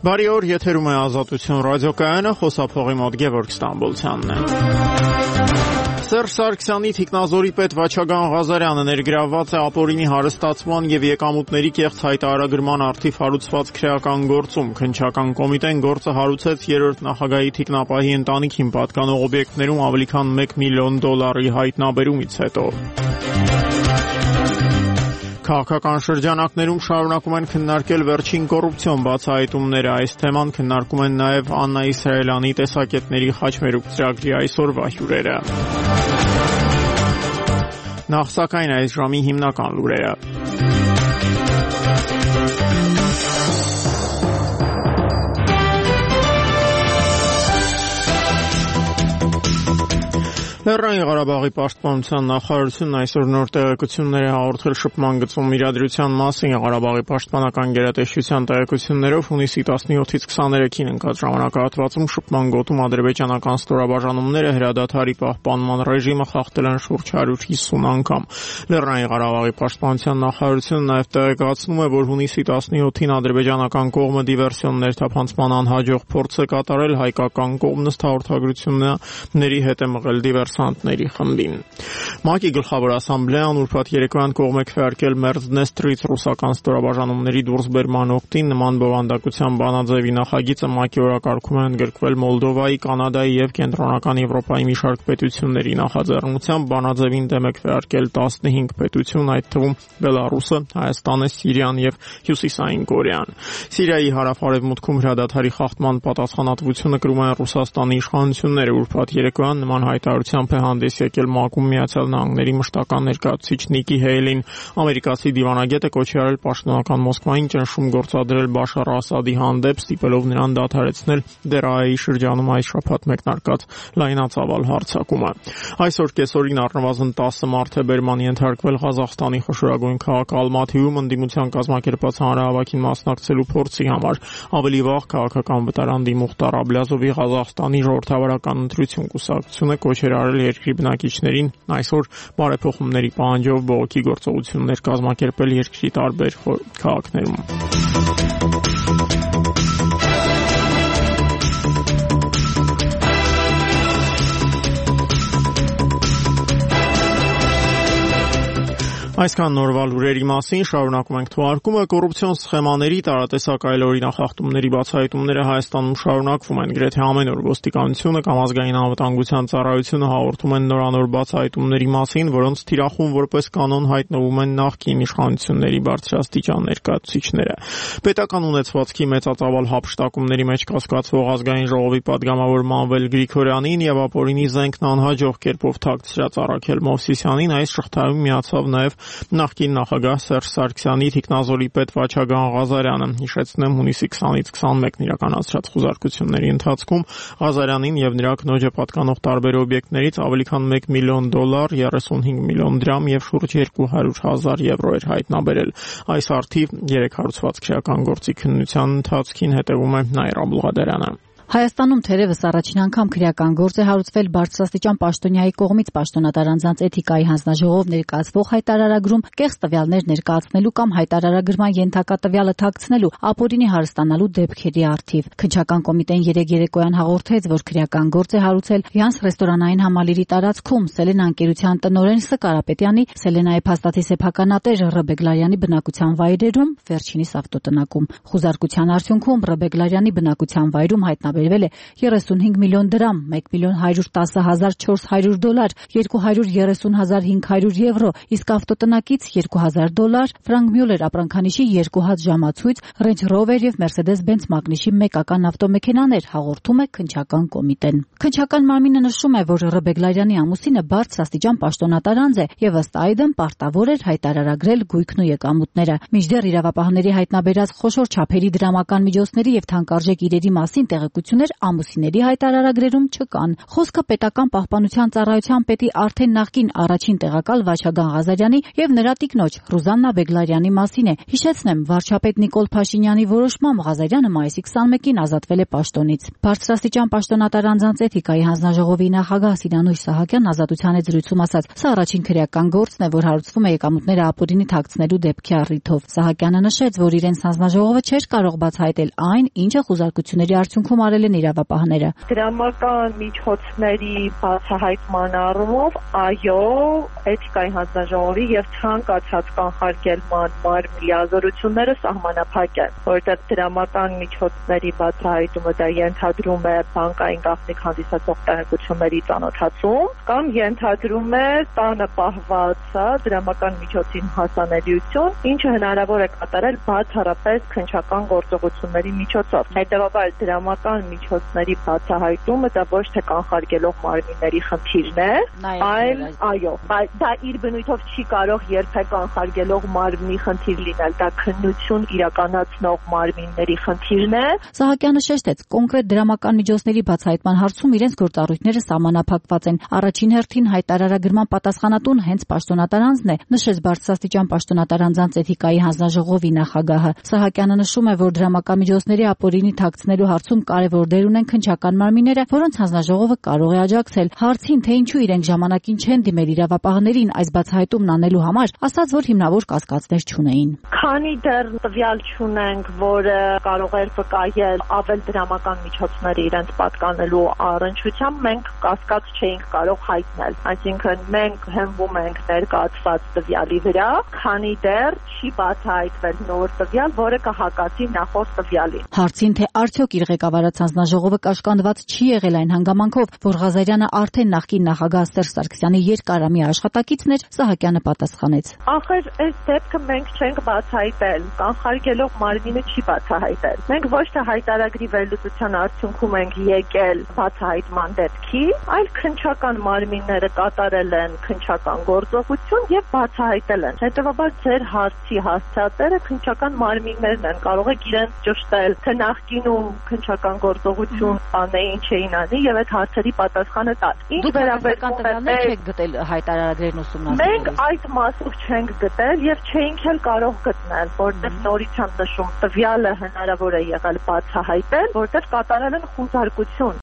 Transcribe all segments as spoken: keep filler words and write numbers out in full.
Բարի օր, եթերում է Ազատություն ռադիոկայանը, խոսափողի մոտ Գևորգ Ստամբոլցյանն է։ Սերժ Սարգսյանի թիկնազորի պետ Վաչագան Ղազարյանը ներգրավված է ապօրինի հարստացման եւ եկամուտների կեղծ հայտարարագրման առթիվ հարուցված քրեական գործում։ Քննչական կոմիտեն գործը հարուցեց երրորդ նախագահի թիկնապահի ընտանիքին պատկանող օբյեկտներում ավելի քան մեկ միլիոն դոլարի հայտնաբերումից հետո։ Քաղաքական շրջանակներում շարունակում են քննարկել վերջին կոռուպցիոն բացահայտումները։ Այս թեման քննարկում են նաև Աննա Իսրայելյանի տեսակետների խաչմերուկ ծրագրի այսօրվա հյուրերը։ Նախ սակայն այս ժամի հիմնական լուրերը։ Լեռնային Ղարաբաղի պաշտպանության նախարարությունն այսօր նոր տեղեկություններ է հաղորդել շփման գծում իրադրության մասին։ Ղարաբաղի պաշտպանական գերատեսչության տեղեկություններով հունիսի տասնյոթից քսաներեքին ընկած ժամանակահատվածում շփման գոտում ադրբեջանական ստորաբաժանումները հրադադարի պահպանման ռեժիմը խախտել են շուրջ հարյուր հիսուն անգամ։ Լեռնային Ղարաբաղի պաշտպանության նախարարությունը նաև տեղեկացնում է, որ հունիսի տասնյոթին ադրբեջանական կողմը դիվերսիոն ներթափանցման անհաջող փորձ է կատարել, հայկական կողմն ըստ հաղորդագրությունների հետ է մղել դիվերսանտների խմբին։ ՄԱԿ-ի գլխավոր ասամբլեան ուրբաթ երեկոյան կողմ է քվեարկել Մերձդնեստրից ռուսական ստորաբաժանումների դուրսբերման օգտին նման բովանդակության բանաձևի նախագիծը ՄԱԿ-ի օրակարգում է ընդգրկվել Մոլդովայի, Կանադայի եւ Կենտրոնական Եվրոպայի մի շարք պետությունների նախաձեռնությամբ։ Բանաձևին դեմ է քվեարկել տասնհինգ պետություն, այդ թվում Բելարուսը, Հայաստանը, Սիրիան եւ Հյուսիսային Կորեան։ Սիրիայի հարավ-արևմուտքում հրադադարի խախտման պատասխանատվությունը կրում են Ռուսաստանի իշխանությունները։ Ուրբաթ երեկոյան նման հայտարարությամբ է հանդես եկել ՄԱԿ-ում Միացյալ Նահանգների մշտական ներկայացուցիչ Նիկի Հեյլին։ Ամերիկացի դիվանագետը կոչ է արել պաշտոնական Մոսկվային ճնշում գործադրել Բաշար Ասադի հանդեպ, ստիպելով նրան դադարեցնել Դերայեի շրջանում այս շաբաթ մեկնարկած լայնածավալ հարձակումը։ Այսօր կեսօրին առնվազն տասը մարդ է բերման ենթարկվել Ղազախստանի խոշորագույն քաղաք Ալմաթիում ընդդիմության կազմակերպած հանրահավաքին մասնակցելու փորձի համար։ Ավելի վաղ քաղաքական վտարանդի Մուխտար Աբլյազովի Ղազախստանի ժողովրդավարական ընտրություն կուսակցությունը կոչ էր արել երկրի բնակիչներին այսօր բարեփոխումների պահանջով բողոքի գործողություններ կազմակերպել երկրի տարբեր քաղաքներում։ Այսքան նորվա լուրերի մասին շարունակում ենք թողարկումը։ Կոռուպցիոն սխեմաների, տարատեսակ այլ օրինախախտումների բացահայտումները Հայաստանում շարունակվում են։ Գրեթե ամեն օր ոստիկանությունը կամ ազգային անվտանգության ծառայությունը հաղորդում են նորանոր բացահայտումների մասին, որոնց թիրախում որպես կանոն հայտնվում են նախկին իշխանությունների բարձրաստիճան ներկայացուցիչները։ Պետական ունեցվածքի մեծածավալ հափշտակումների մեջ կասկածվող ազգային ժողովի падգամավոր Մանվել Գրիգորյանին եւ ապօրինի զենքն անհաջող կերպով թաքցրած Առաքել Մովսիսյանին այս շղթայում միացավ նաեւ նախկին նախագահ Սերժ Սարգսյանի թիկնազորի պետ Վաչագան Ղազարյանը։ Հիշեցնեմ, հունիսի քսանից քսանմեկն իրականացրած խոզարկությունների ընթացքում Ղազարյանին եւ նրա կնոջը պատկանող տարբեր օբյեկտներից ավելի քան մեկ միլիոն դոլար, երեսունհինգ միլիոն դրամ եւ շուրջ երկու հարյուր հազար եվրո էր հայտնաբերել։ Այս առթիվ երեք հարուցված քրեական գործի քննության ընթացքին հետևում է Նաիրա Բուղադարյանը։ Հայաստանում թերևս առաջին անգամ քրեական գործ է հարուցվել բարձրաստիճան պաշտոնյայի կողմից պաշտոնատար անձանց էթիկայի հանձնաժողով ներկայացվող հայտարարագրում կեղծ տվյալներ ներկայացնելու կամ հայտարարագրման ենթակա տվյալը թաքցնելու ապօրինի հարստանալու դեպքերի առթիվ։ Քննչական կոմիտեն երեկ երեկոյան հաղորդեց, որ քրեական գործ է հարուցել Յանս ռեստորանային համալիրի տարածքում Սելենա ընկերության տնօրեն Ս. Կարապետյանի, Սելենայի փաստաթի սեփականատեր Ռ. Բեգլարյանի բնակության վայրերում, վերջինիս ավտոտնակում։ Խոզարկության արդյունքում Ռ. Բեգլարյանի բնակության վայրում հայտնաբերվել է երեսունհինգ միլիոն դրամ, մեկ միլիոն հարյուր տասը հազար չորս հարյուր դոլար, երկու հարյուր երեսուն հազար հինգ հարյուր եվրո, իսկ ավտոտնակից երկու հազար դոլար, Ֆրանկ Մյուլեր ապրանքանիշի երկու հատ ժամացույց, Range Rover եւ Mercedes-Benz մագնիշի մեկական ավտոմեքենաներ, հաղորդում է քննչական կոմիտեն։ Քննչական մարմինը նշում է, որ Ռ. Բեգլարյանի ամուսինը բարձրաստիճան պաշտոնատար անձ է եւ ըստ այդմ պարտավոր էր հայտարարագրել գույքն ու եկամուտները։ Մինչդեռ իրավապահների հայտնաբերած խոշոր չափերի դրամական միջոցների եւ թանկարժեք իրերի մասին տեղեկություն փոփոխություններ ամուսինների հայտարարագրերում չկան։ Խոսքը պետական պահպանության ծառայության պետի արդեն նախկին առաջին տեղակալ Վաչագան Ղազարյանի եւ նրա տիկնոջ Ռուզաննա Բեգլարյանի մասին է։ Հիշեցնեմ, վարչապետ Նիկոլ Փաշինյանի որոշմամբ Ղազարյանը մայիսի քսանմեկին ազատվել է պաշտոնից։ Բարձրաստիճան պաշտոնատար անձանց էթիկայի հանձնաժողովի նախագահ Սիրանույս Սահակյանն ազատության հետ զրույցում ասաց. «Սա առաջին քրեական գործն է, որ հարուցվում է եկամուտները ապօրինի թաքցնելու դեպքի առիթով»։ Սահակյանը նշեց, որ իրենց հանձնաժողովը չէր կարող բացահայտել այն, ինչը խուզարկությունների արդյունքում արել են իրավապահները։ Դրամական միջոցների բացահայտման առումով, այո, էթիկայի հանձնաժողովի եւ ցանկացած կանխարգելման մարմնի լիազորությունները սահմանափակ են, որտեղ դրամական միջոցների բացահայտումը դա ենթադրում է բանկային գաղտնիք հանդիսացող տեղեկությունների ծանոթացում կամ ենթադրում է տանը պահված դրամական միջոցին հասանելիություն, ինչը հնարավոր է կատարել բացառապես քննչական գործողությունների միջոցով։ Հետևաբար դրամական միջոցների բացահայտումը դա ոչ թե կանխարգելող մարմինների խնդիրն է, այլ այո, դա իր բնույթով չի կարող երբեք կանխարգելող մարմնի խնդիր լինել, դա քննություն իրականացնող մարմինների խնդիրն է։ Սահակյանը շեշտեց, կոնկրետ դրամական միջոցների բացահայտման հարցում իրենց գործառույթները սահմանափակված են։ Առաջին հերթին հայտարարագրման պատասխանատուն հենց պաշտոնատար անձն է, նշեց բարձրաստիճան պաշտոնատար անձանց էթիկայի հանձնաժողովի նախագահը։ Սահակյանը նշում է, որ դրամական միջոցների ապօրինի թաքցնելու հարցում կարևոր դեր ունեն քննչական մարմինները, որոնց հանձնաժողովը կարող է աջակցել։ Հարցին, թե ինչու իրենք ժամանակին չեն դիմել իրավապահներին այս բացահայտումն անելու համար, ասաց, որ հիմնավոր կասկածներ չունեին։ Քանի դեռ տվյալ չունենք, որը կարող էր վկայել ավել դրամական միջոցները իրենց պատկանելու առնչությամբ, մենք կասկած չէինք կարող հայտնել։ Այսինքն մենք հենվում ենք ներկայացված տվյալի վրա, քանի դեռ չի բացահայտվել նոր տվյալ, որը կհակասի նախորդ տվյալին։ Հարցին, թե արդյոք իր ղեկավարած հանձնաժողովը կաշկանդված չի եղել այն հանգամանքով, որ Ղազարյանը արդեն նախկին նախագահ Սերժ Սարգսյանի երկարամի աշխատակիցն էր, Սահակյանը պատասխանեց. Ախր այս դեպքը մենք չենք բացահայտել, կանխարգելող մարմինը չի բացահայտել։ Մենք ոչ թե հայտարարի վերլուծության արդյունքում ենք եկել բացահայտման դեպքի, այլ քննչական մարմինները կատարել են քննչական գործողություն եւ բացահայտել են։ Հետևաբար ձեր հարցի հասցեատերը քննչական մարմիններն են, կարող եք իրենց ճշտել, թե նախկինում քննչական գործողություն անեին չէին անի եւ այդ հարցերի պատասխանը տալ։ Ինչ վերաբերական տվյալներ չեք գտել հայտարարագրերն ուսումնասիրելիս։ Մենք այդ մասով չենք գտել եւ չէինք էլ կարող գտնել, որտեղ նորից եմ նշում, տվյալը հնարավոր է եղել բացահայտել, որտեղ կատարել են խուզարկություն։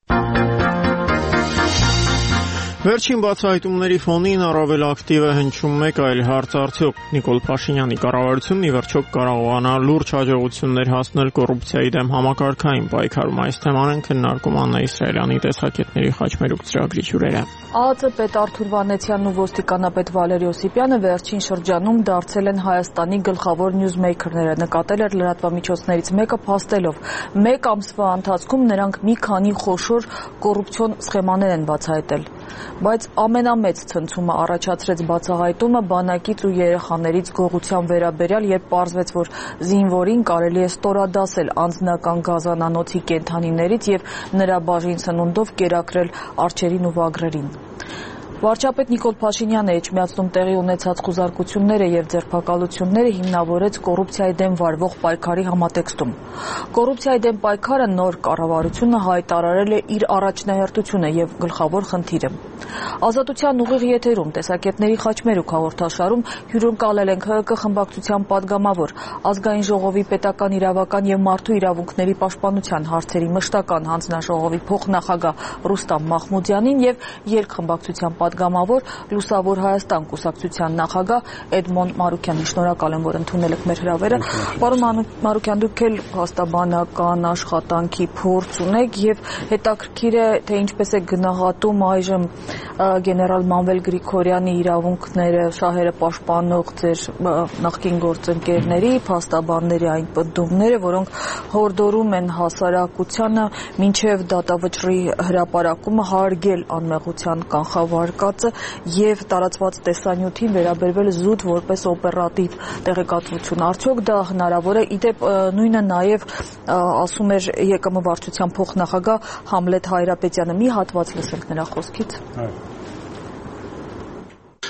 Վերջին բացահայտումների ֆոնին առավել ակտիվ է հնչում մեկ այլ հարց, արդյոք Նիկոլ Փաշինյանի կառավարությունն ի վերջո կարողանա լուրջ հաջողություններ հասնել կոռուպցիայի դեմ համակարգային պայքարում։ Այս թեման են քննարկում Աննա Իսրայելյանի տեսակետների խաչմերուկ ծրագրի հյուրերը։ ԱԱԾ պետ Արթուր Վանեցյանն ու ոստիկանապետ Վալերի Օսիպյանը վերջին շրջանում դարձել են Հայաստանի գլխավոր նյուզմեյքերները, նկատել էր լրատվամիջոցներից մեկը փաստելով։ Մեկ ամսվա ընթացքում նրանք մի քանի խոշոր կոռուպցիոն սխեմաներ են բացահայտել։ Բայց ամենամեծ ցնցումը առաջացրեց բացահայտումը բանակից ու երեխաներից գողության վերաբերյալ, երբ պարզվեց, որ զինվորին կարելի է ստորադասել անձնական գազանանոցի կենդանիներից եւ նրա բաժին սնունդով կերակրել արջերին ու վագրերին։ Վարչապետ Նիկոլ Փաշինյանը Էջմիածնում տեղի ունեցած խուզարկությունները եւ ձերբակալությունները հիմնավորեց կոռուպցիայի դեմ վարվող պայքարի համատեքստում։ Կոռուպցիայի դեմ պայքարը նոր կառավարությունը հայտարարել է իր առաջնահերթությունը եւ գլխավոր խնդիրը։ Ազատության ուղիղ եթերում տեսակետների խաչմերուկ հաղորդաշարում հյուրընկալել ենք ՀՀԿ խմբակցության падգամավոր, Ազգային ժողովի պետական իրավական եւ մարդու իրավունքների պաշտպանության հարցերի մշտական հանձնաժողովի փոխնախագահ Ռուստամ Մախմուդյանին եւ երկխմբակցության падգամավոր Լուսավոր Հայաստան կուսակցության նախագահ Էդմոն Մարուկյանին։ Շնորհակալ եմ, որ ընդունել եք մեր հրավերը։ Պարոն Մարուկյան, դուք էլ փաստաբանական աշխատանքի փորձ ունեք եւ հետաքրքիր է, թե ինչպես է գնահատում այժմ գեներալ Մանվել Գրիգորյանի իրավունքները, շահերը պաշտպանող ձեր նախկին գործընկերների, փաստաբանների այն պնդումները, որոնք հորդորում են հասարակությանը մինչև դատավճռի հրապարակումը հարգել անմեղության կանխավարկածը եւ տարածված տեսանյութին վերաբերվել զուտ որպես օպերատիվ տեղեկատվություն։ Արդյոք դա հնարավոր է։ Իդեպ նույնը նաեւ ասում էր ԵԿՄ վարչության փոխնախագահ Համլետ Հայրապետյանը։ Մի հատված լսենք նրա խոսքից։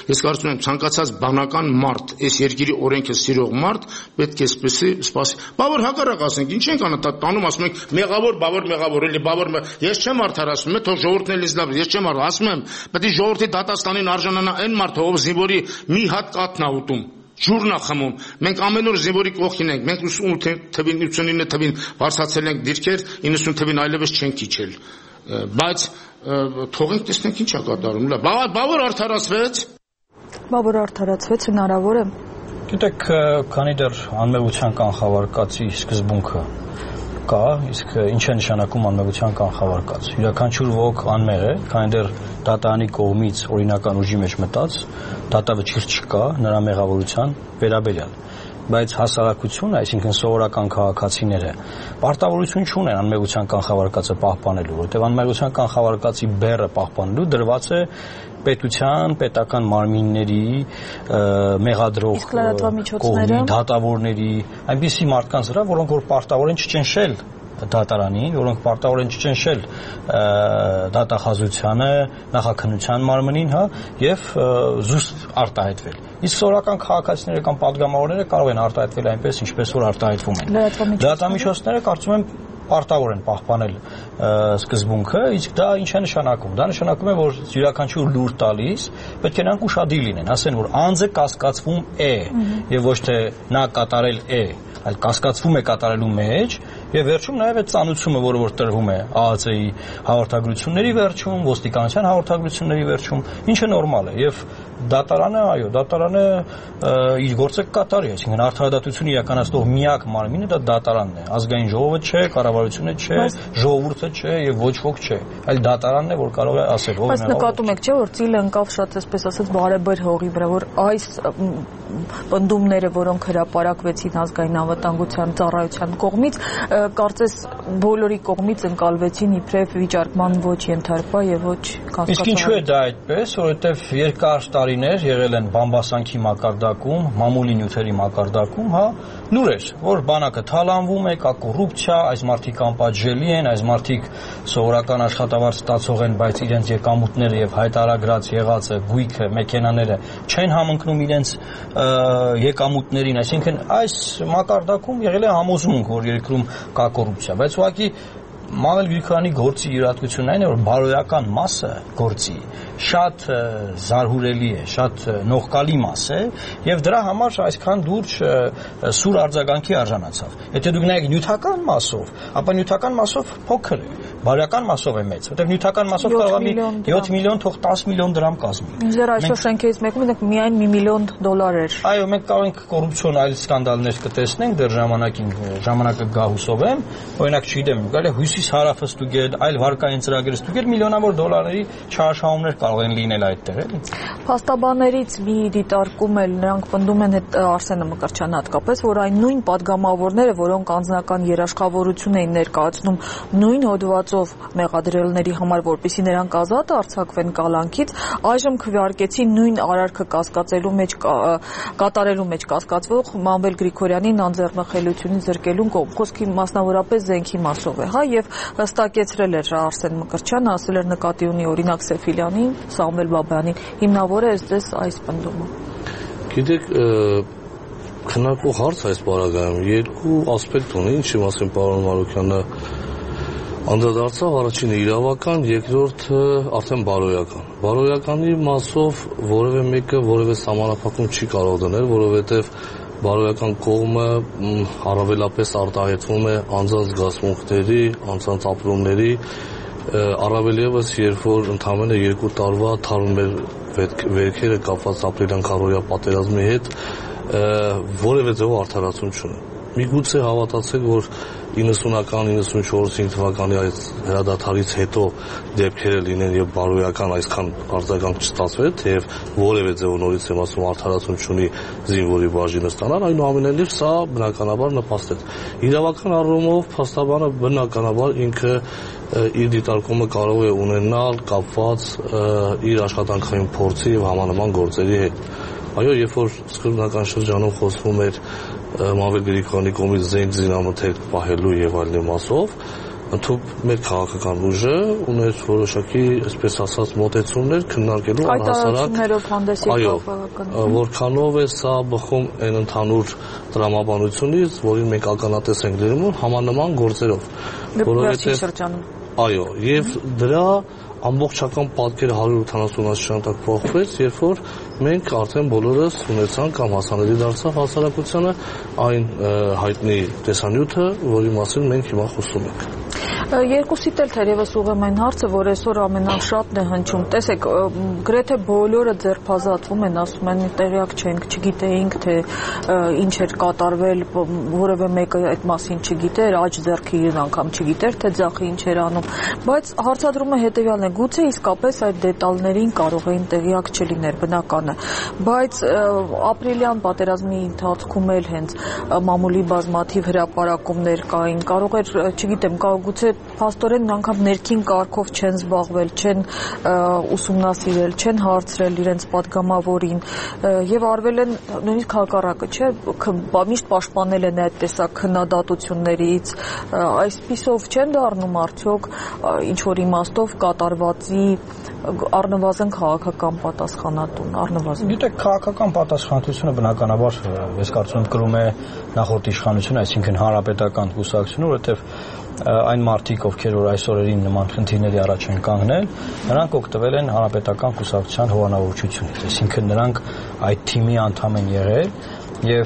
Ես կարծում եմ ցանկացած բանական մարդ, այս երկրի օրենքը սիրող մարդ պետք է սպասի, սպասի։ Բա որ հակառակ ասենք, ինչ ենք անում, տանում ասում ենք մեղավոր, բավոր, մեղավոր, էլի բավոր։ Ես չեմ արդարացնում, թե ժողովուրդն էլի լավ, ես չեմ արդար, ասում եմ, պետք է ժողովրդի դատաստանին արժանանա այն մարդը, ով զինվորի մի հատ կաթն է ուտում։ Ջուրն է խմում։ Մենք ամեն օր զինվորի կողքին ենք։ Մենք ութ թվին, ութսունինը թվին վարձացել ենք դիրքեր, իննսուն թվին այլևս չենք իջել։ Բայց թողենք տեսնենք ինչ է կատարում։ Բա որ արդարացվեց։ Բա որ արդարացվեց հնարավոր է։ Գիտեք, քանի դեռ անմեղության կանխավարկածի սկզբունքը կա, իսկ ինչ է նշանակում անմեղության կանխավարկած։ Յուրաքանչյուր ոք անմեղ է, քանի դեռ դատարանի կողմից օրինական ուժի մեջ մտած, դատավճիռ չկա նրա մեղավորության վերաբերյալ։ Բայց հասարակությունը, այսինքն սովորական քաղաքացիները, պարտավորություն չունեն անմեղության կանխավարկածը պահպանելու, որտեղ անմեղության կանխավարկածի բեռը պահպանելու դրված է պետության, պետական մարմինների, մեղադրող կողմի, դատավորների, այնպիսի մարդկանց վրա, որոնք որ պարտավոր են չճնշել դատարանին, որոնք պարտավոր են չճնշել դատախազությանը, նախաքննության մարմնին, հա, եւ զուսպ արտահայտվել։ Իսկ սովորական քաղաքացիները կամ падգամավորները կարող են արտահայտվել այնպես, ինչպես որ արտահայտվում են։ Լրատվամիջոցները կարծում եմ պարտավոր են պահպանել սկզբունքը, իսկ դա ինչ է նշանակում։ Դա նշանակում է, որ յուրաքանչյուր լուր տալիս պետք է նրանք ուշադիր լինեն, ասեն, որ անձը կասկածվում է եւ ոչ թե նա կատարել է, այլ կասկածվում է կատարելու մեջ եւ վերջում նաեւ այդ ծանուցումը, որը որ տրվում է ԱԱԾ-ի հաղորդագրությունների վերջում, ոստիկանության հաղորդագրությունների վերջում, ինչը նորմալ է եւ դատարանը, այո, դատարանը իր գործը կկատարի, այսինքն արդարադատություն իրականացնող միակ մարմինը դա դատարանն է, ազգային ժողովը չէ, կառավարությունը չէ, ժողովուրդը չէ եւ ոչ ոք չէ, այլ դատարանն է, որ կարող է ասել, ով Բայց նկատում եք, չէ, որ ծիլը ընկավ շատ այսպես ասած բարեբեր հողի վրա, որ այս պնդումները, որոնք հրապարակվեցին ազգային անվտանգության ծառայության կողմից, կարծես բոլորի կողմից ընկալվեցին իբրև վիճարկման ոչ ենթարկվա եւ ոչ կանխատեսելի։ Իսկ ինչու է դա այդպես, որովհետեւ երկար տարիներ եղել են բամբասանքի մակարդակում, մամուլի նյութերի մակարդակում, հա, լուրեր, որ բանակը թալանվում է, կա կոռուպցիա, այս մարդիկ անպատժելի են, այս մարդիկ սովորական աշխատավարձ ստացող են, բայց իրենց եկամուտները եւ հայտարարած եղածը, գույքը, մեքենաները չեն համընկնում իրենց եկամուտներին, այսինքն այս մակարդակում եղել է համոզմունք, որ երկրում կա կոռուպցիա, բայց ուղղակի Մամել Գրիգորյանի գործի յուրահատկությունն այն է, որ բարոյական մասը գործի շատ զարհուրելի է, շատ նողկալի մաս է եւ դրա համար այսքան լուրջ սուր արձագանքի արժանացավ։ Եթե դուք նայեք նյութական մասով, ապա նյութական մասով փոքր է, բարոյական մասով է մեծ, որտեղ նյութական մասով կարող է յոթ միլիոն, թող տասը միլիոն դրամ կազմի։ Ինձ այսօր շենքերից մեկում ենք միայն մի միլիոն դոլար էր։ Այո, մենք կարող ենք կոռուպցիոն այլ սկանդալներ կտեսնենք դեռ ժամանակին, ժամանակը գահուսով եմ, օրինակ չգիտեմ, գալի հույսիս հարավը ստուգել, այլ վարկային ծրագրեր ստուգել, միլիոնավոր դոլարների չարաշահումներ կարող են լինել այդտեղ, էլի։ Փաստաբաններից մի դիտարկում էլ նրանք պնդում են հետ Արսենը Մկրտչյանը հատկապես, որ այն նույն падգամավորները, որոնք անձնական երաշխավորություն էին ներկայացնում նույն հոդվածով մեղադրելների համար, որպեսզի նրանք ազատ արձակվեն կալանքից, այժմ քվեարկեցին նույն արարքը կասկածելու մեջ կատարելու մեջ կասկածվող Մամվել Գրիգորյանին անձեռնախելությունից զրկելուն կողմ։ Խոսքի մասնավորապես զենքի մասով է, հա, եւ հստակեցրել էր Արսեն Մկրտչյանը, ասել էր նկատի ունի օրինակ Սեֆիլյանին, Սամվել Բաբայանին, հիմնավոր է այստես այս պնդումը։ Գիտեք, քննարկող հարց այս պարագայում երկու ասպեկտ ունի, ինչի մասին պարոն Մարուկյանը անդրադարձավ, առաջինը իրավական, երկրորդը արդեն բարոյական։ Բարոյականի մասով որևէ մեկը որևէ սահմանափակում չի կարող դնել, որովհետև բարոյական կողմը առավելապես արտահայտվում է անձանց զգացմունքների, անձանց ապրումների, առավել ևս երբ որ ընդամենը երկու տարվա թարում էր վերքերը կապված ապրիլյան քարոզիա պատերազմի հետ, որևէ ձևով արդարացում չունի։ Միգուցե հավատացեք, որ իննսունական, իննսունչորս թվականի այս հրադադարից հետո դեպքերը լինեն եւ բարոյական այսքան արձագանք չստացվեց, եւ որևէ ձեւ նորից եմ ասում արդարացում չունի զինվորի բաժինը ստանալ, այնուամենայնիվ սա բնականաբար նպաստեց։ Իրավական առումով փաստաբանը բնականաբար ինքը իր դիտարկումը կարող է ունենալ կապված իր աշխատանքային փորձի եւ համանման գործերի հետ։ Այո, երբ որ սկզբնական շրջանում խոսվում էր Մամվել Գրիգորյանի կողմից զենք զինամթերք պահելու եւ այլն մասով, ընդհանուր մեր քաղաքական ուժը ուներ որոշակի, այսպես ասած, մոտեցումներ քննարկելու առհասարակ այո, որքանով է սա բխում այն ընդհանուր տրամաբանությունից, որին մենք ականատես ենք լինում համանման գործերով, որովհետև այո, եւ դրա ամբողջական պատկերը հարյուր ութանասուն աստիճան փոխվեց, երբ որ մենք արդեն բոլորս ունեցանք կամ հասանելի դարձավ հասարակությանը այն հայտնի տեսանյութը, որի մասին մենք հիմա խոսում ենք։ Երկուսիդ էլ թերևս ուղղեմ այն հարցը, որ այսօր ամենաշատն է հնչում։ Տեսեք, գրեթե բոլորը ձերբազատվում են, ասում են տեղյակ չենք, չգիտեինք, թե ինչ էր կատարվել, որևէ մեկը այդ մասին չգիտեր, աջ ձեռքի իր անգամ չգիտեր, թե ձախը ինչ էր անում։ Բայց հարցադրումը հետևյալն է, գուցե իսկապես այդ դետալներին կարող էին տեղյակ չլիներ, բնական է։ Բայց ապրիլյան պատերազմի ընթացքում էլ հենց մամուլի բազմաթիվ հրապարակումներ կային, կարող էր, չգիտեմ, գուցե փաստորեն անգամ ներքին կարգով չեն զբաղվել, չեն ուսումնասիրել, չեն հարցրել իրենց պատգամավորին եւ արվել են նույնիսկ հակառակը, չէ, միշտ պաշտպանել են այդ տեսակ քննադատություններից, այսպիսով չեն դառնում արդյոք ինչ որ իմաստով կատարվածի առնվազն քաղաքական պատասխանատուն, առնվազն։ Գիտեք, քաղաքական պատասխանատվությունը բնականաբար ես կարծում եմ կրում է նախորդ իշխանությունը, այսինքն հանրապետական կուսակցությունը, որովհետև այն մարդիկ, ովքեր որ այս օրերին նման խնդիրների առաջ են կանգնել, նրանք օգտվել են հանրապետական կուսակցության հովանավորչությունից, այսինքն նրանք այդ թիմի անդամ են եղել եւ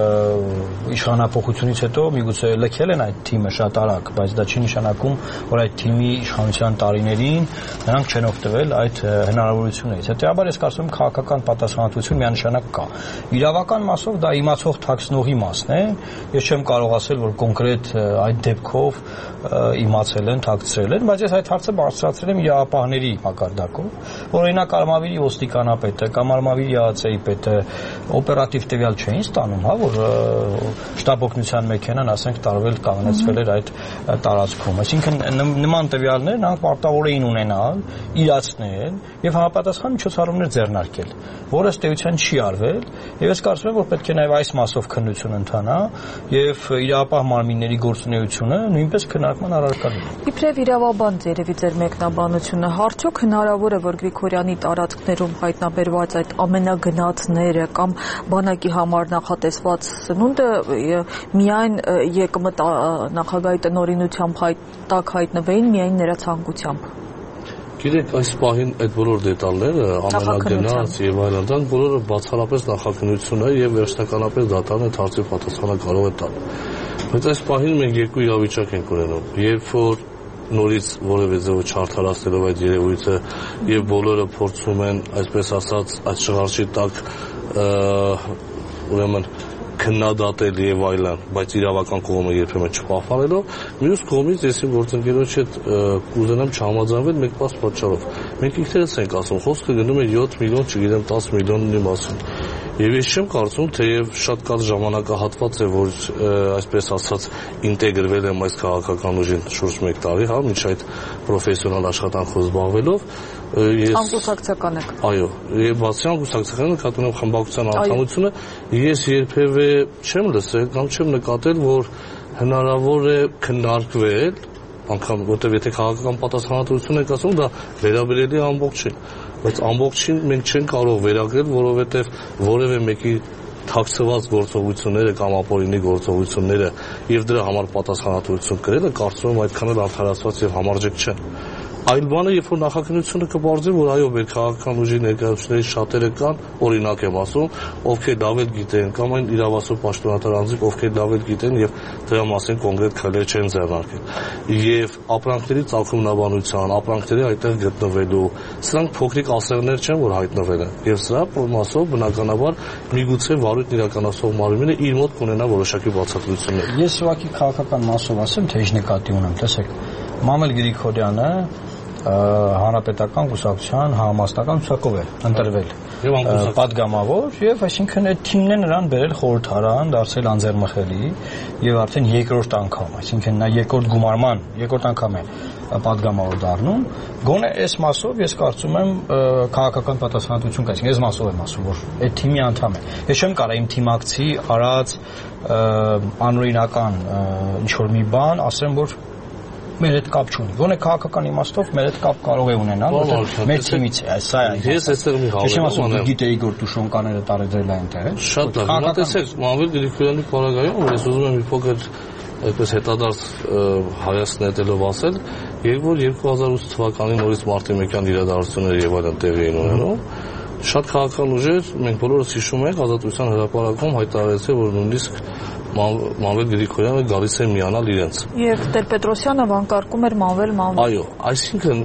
իշխանապողությունից հետո միգուցե լքել են այդ թիմը շատ արագ, բայց դա չի նշանակում, որ այդ թիմի իշխանության տարիներին նրանք չեն օգտվել այդ հնարավորություններից։ Հետեւաբար ես կարծում եմ քաղաքական պատասխանատվություն միանշանակ կա։ Իրավական մասով դա իմացող թաքցնողի մասն է։ Ես չեմ կարող ասել, որ կոնկրետ այդ դեպքով իմացել են, թաքցրել են, բայց ես այդ հարցը բարձրացրել եմ իրավապահների մակարդակով, որ օրինակ Արմավիրի ոստիկանապետը կամ Արմավիրի ԱԱՑ-ի պետը օպերատիվ տվյալ չէին ստանում, հա, որ շտաբ օգնության մեքենան, ասենք, տարվել կանգնեցվել էր այդ տարածքում։ Այսինքն նման տվյալներ նրանք պարտավոր էին ունենալ, իրացնել եւ համապատասխան միջոցառումներ ձեռնարկել, որը ըստ էության չի արվել, եւ ես կարծում եմ, որ պետք է նաեւ այս մասով քննություն ընթանա եւ իրավապահ մարմինների գործունեությունը նույնպես քննարկման առարկա լինի։ Իբրև իրավաբան երևի ձեր մեկնաբանությունը, արդյոք հնարավոր է, որ Գրիգորյանի տարածքներում հայտնաբերված այդ ամենագնացները կամ բանակի համար նախատեսված սնունդը միայն ԵԿՄՏ նախագահի տնօրինությամբ տակ հայտնվեին միայն նրա ցանկությամբ։ Գիտեք, այս պահին այդ բոլոր դետալները, ամենագնաց եւ այլն, դրանք բոլորը բացառապես նախաքննություն է եւ վերջնականապես դատարանը այդ հարցի պատասխանը կարող է տալ։ Բայց այս պահին մենք երկու իրավիճակ ենք ունենում, երբ որ նորից որևէ ձևով չարդարացնելով այդ երևույթը եւ բոլորը փորձում են, այսպես ասած, այդ շղարշի տակ ուրեմն քննադատել եւ այլն, բայց իրավական կողմը երբեմն չպահպանելով, մյուս կողմից ես իմ գործընկերոջ հետ կուզենամ չհամաձայնվել մեկ բաց պատճառով։ Մենք ինքներս ենք ասում, խոսքը գնում է յոթ միլիոն, չգիտեմ, տասը միլիոնի մասին։ Եվ ես չեմ կարծում, թեև շատ կարճ ժամանակահատված է, որ այսպես ասած ինտեգրվել եմ այս քաղաքական ուժին շուրջ մեկ տարի, հա, մինչ այդ պրոֆեսիոնալ աշխատանքով զբաղվելով, ես անկուսակցական եք։ Այո, եւ բացի անկուսակցական նկատում եմ խմբակցության անդամությունը, ես երբևէ չեմ լսել կամ չեմ նկատել, որ հնարավոր է քննարկվել, անգամ որտեղ եթե քաղաքական պատասխանատվություն եք ասում, դա վերաբերելի է ամբողջին, բայց ամբողջին մենք չենք կարող վերագրել, որովհետեւ որևէ մեկի թաքցված գործողությունները կամ ապօրինի գործողությունները եւ դրա համար պատասխանատվություն կրելը կարծում եմ այդքան էլ արդարացված եւ համարժեք չեն։ Այլ բանը, երբ որ նախաքննությունը կբարձի, որ այո, մեր քաղաքական ուժի ներկայացուցիչների շատերը կան, օրինակ եմ ասում, ովքեր լավ էլ գիտեն, կամ այն իրավասու պաշտոնատար անձիկ, ովքեր լավ էլ գիտեն եւ դրա մասին կոնկրետ քայլեր չեն ձեռնարկել։ Եվ ապրանքների ծագումնաբանության, ապրանքների այդտեղ գտնվելու, սրանք փոքրիկ ասեղներ չեն, որ հայտնվել են։ Եվ սրա մասով բնականաբար միգուցե վարույթն իրականացող մարմինը իր մոտ կունենա որոշակի բացատրություններ։ Ես ուղղակի քաղաքական մասով ասեմ, թե ինչ նկատի ունեմ, տեսեք, Մամել Գրիգորյանը հանրապետական կուսակցության համամասնական ցուցակով է ընտրվել պատգամավոր եւ այսինքն այդ թիմն է նրան բերել խորհրդարան, դարձել անձեռմխելի եւ արդեն երկրորդ անգամ, այսինքն նա երկրորդ գումարման, երկրորդ անգամ է պատգամավոր դառնում, գոնե այս մասով ես կարծում եմ քաղաքական պատասխանատվություն կա, այսինքն այս մասով եմ ասում, որ այդ թիմի անդամ է։ Ես չեմ կարող իմ թիմակցի արած անօրինական ինչ որ մի բան ասեմ, որ մեր հետ կապ չունի։ Գոնե քաղաքական իմաստով մեր հետ կապ կարող է ունենալ, որովհետև մեր թիմից է, սա է։ Ես այստեղ մի հավելում եմ։ Գիտեի որ տուշոնկաները տարեդրել են այնտեղ։ Շատ լավ։ Հիմա տեսեք, Մանվել Գրիգորյանի պարագայում ես ուզում եմ մի փոքր այդպես հետադարձ հայացք նետելով ասել, երբ որ երկու հազար ութ թվականի նորից մարտի մեկյան իրադարձությունները եւ այլն տեղի էին ունենում, շատ քաղաքական ուժեր, մենք բոլորս հիշում ենք, Ազատության հրապարակում հայտարարեցին, որ նույնիսկ Մանվել Գրիգորյանը գալիս է միանալ իրենց։ Եվ Տեր-Պետրոսյանը վանկարկում էր Մանվել Մանվել։ Այո, այսինքն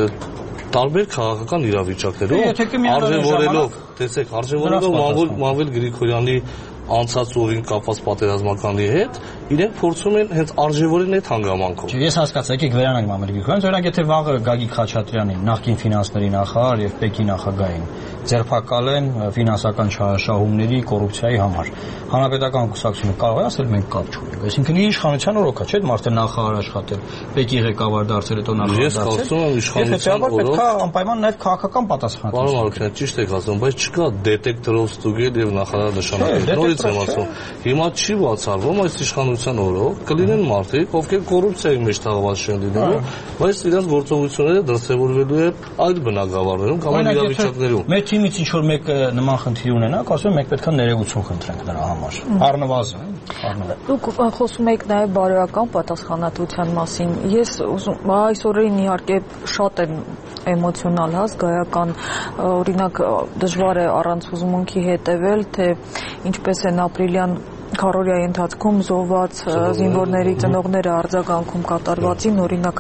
տարբեր քաղաքական իրավիճակներում արժևորելով, տեսեք, արժևորելով Մանվել Գրիգորյանի անցած ուղին կապված պատերազմականի հետ, իրենք փորձում են հենց արժևորեն այդ հանգամանքով։ Ես հասկացա, եկեք վերանանք Մանվել Գրիգորյանից, օրինակ եթե վաղը Գագիկ Խաչատրյանին, նախկին ֆինանսների նախարար եւ Պեկի նախագահային ձերբակալեն ֆինանսական չարաշահումների, կոռուպցիայի համար, Հանրապետական կուսակցությունը կարող է ասել մենք կապ չունենք։ Այսինքն իր իշխանության օրոք է, չէ՞, մարդը նախարար աշխատել, Պեկի ղեկավար դարձել, հետո նախարար դարձել։ Ես կարծում եմ իշխանության օրոք պետք է անպայման նաև քաղաքական պատասխանատվություն։ Պարոն Մարուկյան, ճիշտ եք ասում, բայց չկա դետեկտորով ստուգել եւ նախարար նշանակել։ Նորից եմ ասում, հիմա չի բացառվում այս իշխանության օրոք կլինեն մարդիկ, ովքեր կոռուպցիայի մեջ թաղված չեն լինելու, բայց իրենց գործողությունները դրսևորվելու է այլ բնակավարներում կամ այլ իրավիճակներում։ Մեր թիմից ինչ որ մեկը նման խնդիր ունենա, ասում եմ մենք պետք է ներեգություն խնդրենք նրա համար։ Առնվազն, առնվազն։ Դուք խոսում եք նաև բարոյական պատասխանատվության մասին։ Ես ուզում այս օրերին իհարկե շատ են էմոցիոնալ, հա, զգայական, օրինակ դժվար է առանց հուզմունքի հետևել, թե ինչպես են ապրիլյան քարորիայի ընթացքում զոհված զինվորների ծնողները արձագանքում կատարվածին, օրինակ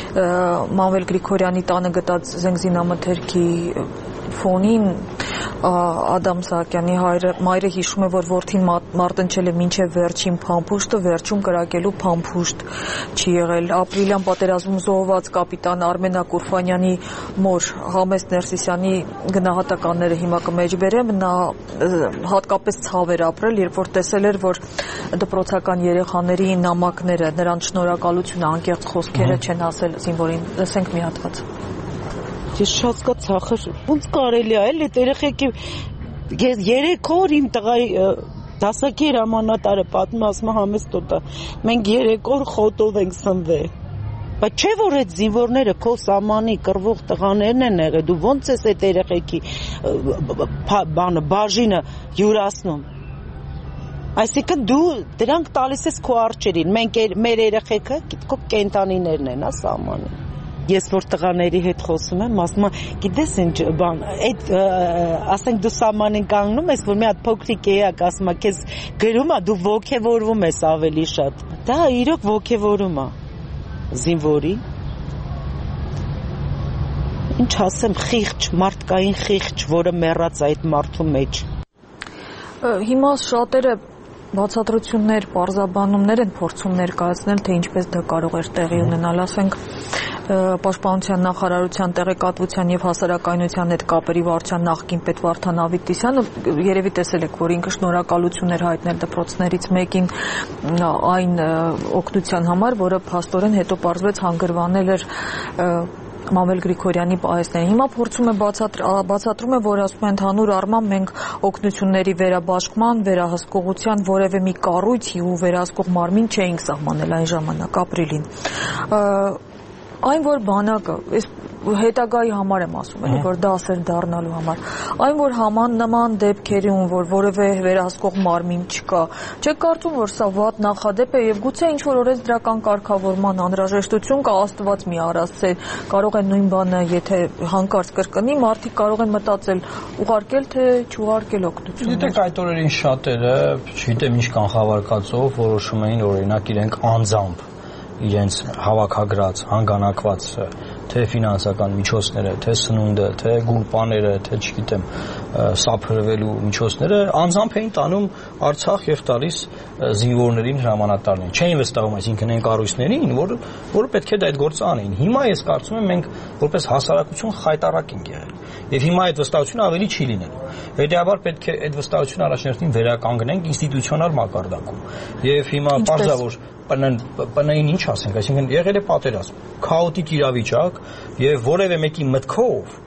Մանվել Գրիգորյանի տանը գտած զենգզինամթերքի ֆոնին Ադամ Սահակյանի հայրը մայրը հիշում է, որ որդին մարտնչել է մինչև վերջին փամփուշտը, վերջում կրակելու փամփուշտ չի եղել։ Ապրիլյան պատերազմում զոհված կապիտան Արմենա Կուրֆանյանի մոր Համես Ներսիսյանի գնահատականները հիմա կմեջբերեմ, նա հատկապես ցավ էր ապրել, երբ որ տեսել էր, որ դպրոցական երեխաների նամակները, նրանց շնորհակալությունը, անկեղծ խոսքերը չեն ասել զինվորին։ Լսենք մի հատված։ Ես շատ կա ցախր, ոնց կարելի է էլ այդ երեխեքի ես երեք օր իմ տղայի դասակի հրամանատարը պատմում ասում Համես տոտա մենք երեք օր խոտով ենք սնվել, բայց չէ որ այդ զինվորները քո սամանի կռվող տղաներն են եղել, դու ոնց ես այդ երեխեքի բանը բաժինը յուրացնում, այսինքն դու դրանք տալիս ես քո արջերին, մենք մեր երեխեքը քո կենտանիներն են, հա, սամանի։ Ես որ տղաների հետ խոսում եմ, ասում եմ, գիտես ինչ բան, այդ ասենք դու սամանին կանգնում ես, որ մի հատ փոքրիկ էակ ասում եմ, քեզ գրում է, դու ոգևորվում ես ավելի շատ։ Դա իրոք ոգևորում է զինվորի։ Ինչ ասեմ, խիղճ, մարդկային խիղճ, որը մեռած այդ մարդու մեջ։ Հիմա շատերը բացատրություններ, պարզաբանումներ են փորձում ներկայացնել, թե ինչպես դա կարող էր տեղի ունենալ, ասենք Պաշտպանության նախարարության տեղեկատվության եւ հասարակայնության հետ կապերի վարչության նախկին պետ Վարդան Ավետիսյանը երևի տեսել եք, որ ինքը շնորհակալություն էր հայտնել դպրոցներից մեկին այն օգնության համար, որը փաստորեն հետո պարզվեց հանգրվանել էր Մանվել Գրիգորյանի պահեստներին։ Հիմա փորձում է բացատրում է, որ ասում է ընդհանուր առմամբ մենք օգնությունների վերաբաշխման, վերահսկողության որևէ մի կառույցի ու վերահսկող մարմին չէինք սահմանել այն ժամանակ ապրիլին։ Այն որ բանակը, այս հետագայի համար եմ ասում, էլի որ դասեր դառնալու համար, այն որ համան նման դեպքերում, որ որևէ վերահսկող մարմին չկա, չեք կարծում, որ սա վատ նախադեպ է եւ գուցե ինչ որ օրենսդրական կարգավորման անհրաժեշտություն կա, Աստված մի առած, թե կարող են նույն բանը, եթե հանկարծ կրկնի, մարդիկ կարող են մտածել ուղարկել թե չուղարկել օգնություն։ Գիտեք, այդ օրերին շատերը, չգիտեմ ինչ կանխավարկածով որոշում էին օրինակ իրենք անձամբ իրենց հավաքագրած, հանգանակված թե ֆինանսական միջոցները, թե սնունդը, թե գուրպաները, թե չգիտեմ, սափրվելու միջոցները անձամբ էին տանում Արցախ եւ տալիս զինվորներին հրամանատարներին։ Չէին վստահում, այսինքն այն կառույցներին, որ որը պետք է դա այդ գործը անեին։ Հիմա ես կարծում եմ մենք որպես հասարակություն խայտարակ ենք եղել։ Եւ հիմա այդ վստահությունը ավելի չի լինելու։ Հետեւաբար պետք է այդ վստահությունը առաջնորդին վերականգնենք ինստիտուցիոնալ մակարդակում։ Եվ հիմա բարձրավոր ՊՆ-ին ինչ ասենք, այսինքն եղել է պատերազմ, քաոտիկ իրավիճակ եւ որևէ մեկի մտքով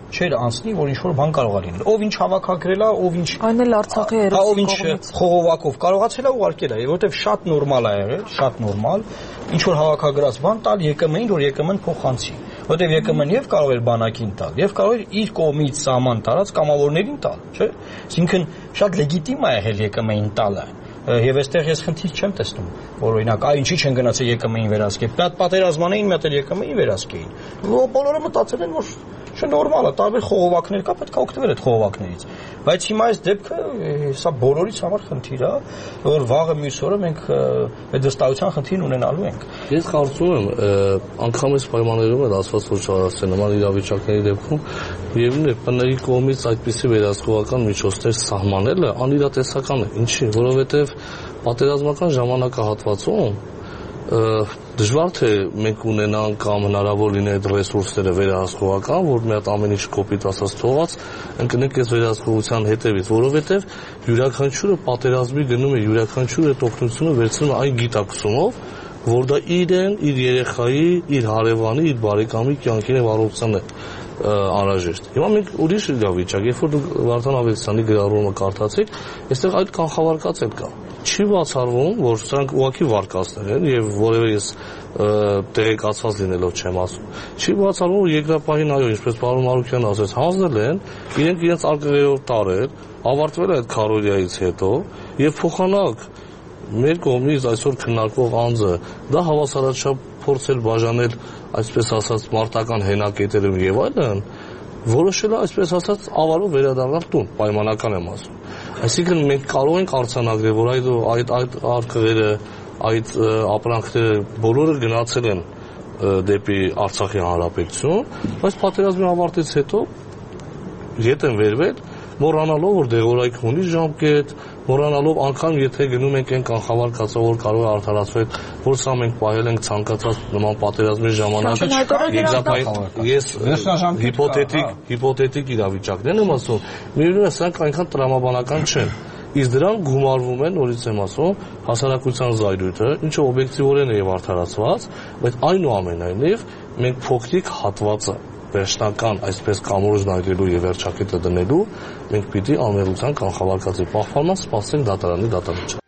չէր անցնի, որ ինչ-որ բան կարող է լինել։ Ով ինչ հավաքագրել է, ով ինչ Այն էլ Արցախի երեսի կողմից խողովակով կարողացել է ուղարկել է, որովհետև շատ նորմալ է եղել, շատ նորմալ, ինչ որ հավաքագրած բան տալ ԵԿՄ-ին, որ ԵԿՄ-ն փոխանցի։ Որովհետև ԵԿՄ-ն եւ կարող էր բանակին տալ, եւ կարող էր իր կողմից սահման տարած կամավորներին տալ, չէ՞։ Այսինքն շատ լեգիտիմ է եղել ԵԿՄ-ին տալը։ Եվ այստեղ ես խնդիր չեմ տեսնում, որ օրինակ, այ ինչի չեն գնացել ԵԿՄ-ին վերահսկել։ Մի հատ պատերազմանային, մի հատ էլ ԵԿՄ-ին վերահսկեին։ Բոլորը մտածել են, որ չէ նորմալ է, տարբեր խողովակներ կա, պետք է օգտվել այդ խողովակներից։ Բայց հիմա այս դեպքը սա բոլորից համար խնդիր է, որ վաղը մյուս օրը մենք այդ վստահության խնդիրն ունենալու ենք։ Ես կարծում եմ, անգամ այս պայմաններում էլ ասված որ չարացել նման իրավիճակների դեպքում միևնույն է ՊՆ-ի կողմից այդպիսի վերահսկողական միջոցներ սահմանելը անիրատեսական է։ Ինչի՞, որովհետև պատերազմական ժամանակահատվածում դժվար թե մենք ունենանք կամ հնարավոր լինի այդ ռեսուրսները վերահսկողական, որ մի հատ ամեն ինչ կոպիտ ասած թողած ընկնենք այս վերահսկողության հետևից, որովհետև յուրաքանչյուրը պատերազմի գնում է, յուրաքանչյուրը այդ օգնությունը վերցնում է այն գիտակցումով, որ դա իրեն, իր երեխայի, իր հարևանի, իր բարեկամի կյանքին եւ առողջության է անհրաժեշտ։ Հիմա մենք ուրիշ իրավիճակ, երբ որ Վարդան Ավետիսյանի գրառումը կարդացիք, այստեղ այդ կանխավարկածել կա։ Չի բացառվում, որ սրանք ուղղակի վարկածներ են եւ որևէ ես տեղեկացված լինելով չեմ ասում։ Չի բացառվում, որ երկրապահին այո, ինչպես պարոն Մարուկյանն ասաց, հանձնել են, իրենք իրենց արկղերով տարել, ավարտվել է այդ քարորիայից հետո եւ փոխանակ մեր կողմից այսօր քննարկվող անձը դա հավասարաչափ փորձել բաժանել, այսպես ասած, մարտական հենակետերում եւ այլն, որոշել է, այսպես ասած, ավարով վերադառնալ տուն, պայմանական եմ ասում։ Այսինքն մենք կարող ենք արձանագրել, որ այդ այդ այդ արկղերը, այդ ապրանքները բոլորը գնացել են դեպի Արցախի հանրապետություն, բայց պատերազմի ավարտից հետո ետ են վերվել, մոռանալով որ դեղորայք ունի ժամկետ, մոռանալով անգամ եթե գնում ենք այն կանխավարկածով որ կարող է արդարացվել, որ սա մենք պահել ենք ցանկացած նման պատերազմի ժամանակ, ես հիպոթետիկ հիպոթետիկ իրավիճակներ եմ ասում, միևնույն է սրանք այնքան տրամաբանական չեն։ Իսկ դրան գումարվում է, նորից եմ ասում, հասարակության զայրույթը, ինչը օբյեկտիվորեն է եւ արդարացված, բայց այնուամենայնիվ մենք փոքրիկ հատվածը վերջնական այսպես կամուրջ նայելու եւ վերջակետը դնելու մենք պիտի անմեղության կանխավարկածի պահպանման սպասենք դատարանի դատավճիռ։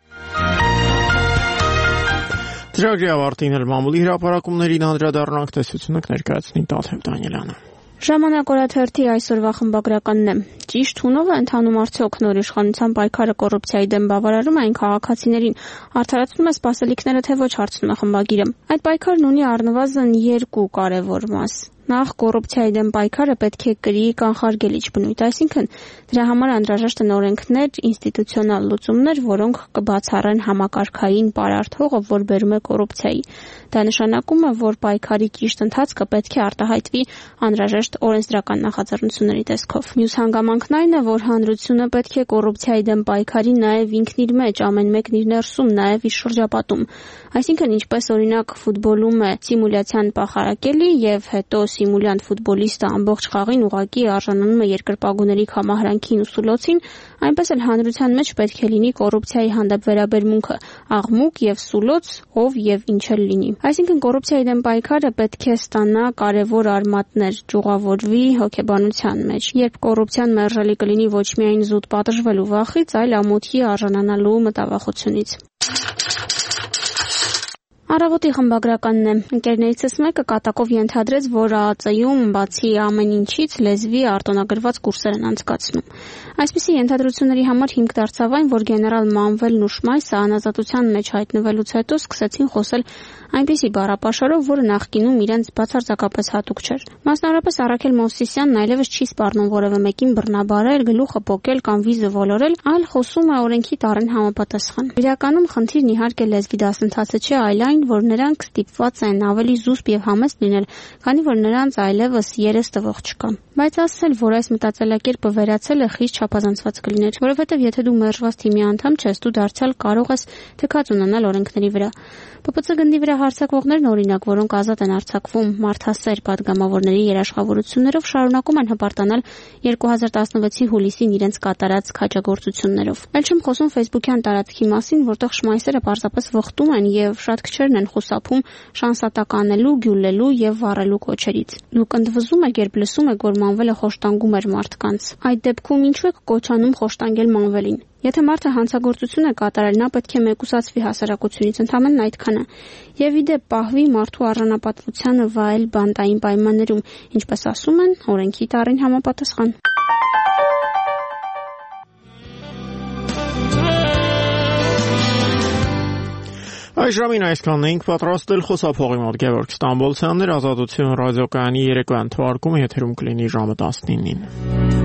Ծրագրի ավարտին էլ մամուլի հրապարակումներին անդրադառնանք, տեսությունը կներկայացնի Տաթև Դանիելյանը։ Ժամանակ օրաթերթի այսօրվա խմբագրականն է։ Ճիշտ հունով է ընթանում արդյոք նոր իշխանության պայքարը կոռուպցիայի դեմ բավարարում այն քաղաքացիներին, արդարացնում է սպասելիքները թե ոչ, հարցնում է խմբագիրը։ Այդ պայքարն ունի առնվազն երկու կարևոր մաս։ Նախ կոռուպցիայի դեմ պայքարը պետք է կրի կանխարգելիչ բնույթ, այսինքն դրա համար անհրաժեշտ են օրենքներ, ինստիտուցիոնալ լուծումներ, որոնք կբացառեն համակարգային պարարտ հողը, որ բերում է կոռուպցիայի։ Դա նշանակում է, որ պայքարի ճիշտ ընթացքը պետք է արտահայտվի անհրաժեշտ օրենսդրական նախաձեռնությունների տեսքով։ Մյուս հանգամանքն այն է, որ հանրությունը պետք է կոռուպցիայի դեմ պայքարի նաև ինքն իր մեջ, ամեն մեկն իր ներսում, նաև իր շրջապատում։ Այսինքն, ինչպես օրինակ ֆուտբոլում է սիմուլյացիան պախարակելի եւ հետո սիմուլյանտ ֆուտբոլիստը ամբողջ խաղին ուղղակի արժանանում է երկրպագուների համահրանքին ու սուլոցին, այնպես էլ հանրության մեջ պետք է լինի կոռուպցիայի հանդեպ վերաբերմունքը, աղմուկ եւ սուլոց, ով եւ ինչ էլ լինի։ Այսինքն կոռուպցիայի դեմ պայքարը պետք է ստանա կարևոր արմատներ, ճյուղավորվի հոգեբանության մեջ, երբ կոռուպցիան մերժելի կլինի ոչ միայն զուտ պատժվելու վախից, այլ ամոթի արժանանալու մտավախությունից։ Առավոտի խմբագրականն է։ Ընկերներիցս մեկը կատակով ենթադրեց, որ ԱԱԾ-ում բացի ամեն ինչից լեզվի արտոնագրված կուրսեր են անցկացնում։ Այսպիսի ենթադրությունների համար հիմք դարձավ այն, որ գեներալ Մանվելն ու Շմայսը անազատության մեջ հայտնվելուց հետո սկսեցին խոսել այնպիսի բառապաշարով, որը նախկինում իրենց բացարձակապես հատուկ չէր։ Մասնավորապես Առաքել Մովսիսյանն այլևս չի սպառնում որևէ մեկին բռնաբարել, գլուխը պոկել կամ վիզը ոլորել, այլ խոսում է օրենքի տառին համապատասխան։ Իրականում խնդիրն իհարկե լեզվի դասընթացը չէ, այլ այն, որ նրանք ստիպված են ավելի զուսպ եւ համեստ լինել, քանի որ նրանց այլևս երես տվող չկա։ Բայց ասել, որ այս մտածելակերպը վերացել է, խիստ չափազանցված կլիներ, որովհետեւ եթե դու մերժված թիմի անդամ ես, դու դարձյալ կարող ես թքած ունենալ օրենքների վրա։ ՊՊՑ գնդի վրա հարձակվողներն օրինակ, որոնք ազատ են արձակվում մարդասեր պատգամավորների երաշխավորություններով, շարունակում են հպարտանալ երկու հազար տասնվեցի հուլիսին իրենց կատարած քաջագործություններով։ Այլ չեմ խոսում Facebook-յան տարածքի մասին, որտեղ շմայսերը պարզապես վխտում են եւ շատ քչերն են խուսափում շանսատականելու, գյուլելու եւ վառելու կոչերից։ Դուք ընդվզում եք, երբ լսում եք, որ մանվելը խոշտանգում էր մարդկանց։ Այդ դեպքում ինչու եք կոչանում խոշտանգել մանվելին։ Եթե մարդը հանցագործություն է կատարել, նա պետք է մեկուսացվի հասարակությունից, ընդհանրապես այդքանը։ Եվ ի դեպ պահվի մարդու արժանապատվությանը վայել բանտային պայմաններում, ինչպես ասում են, օրենքի տառին համապատասխան։ Այս ժամին այսքանն էինք պատրաստել, խոսափողի մոտ Գևորգ Ստամբոլցյանն էր, Ազատություն ռադիոկայանի երեկոյան թողարկումը եթերում կլինի ժամը տասնինին։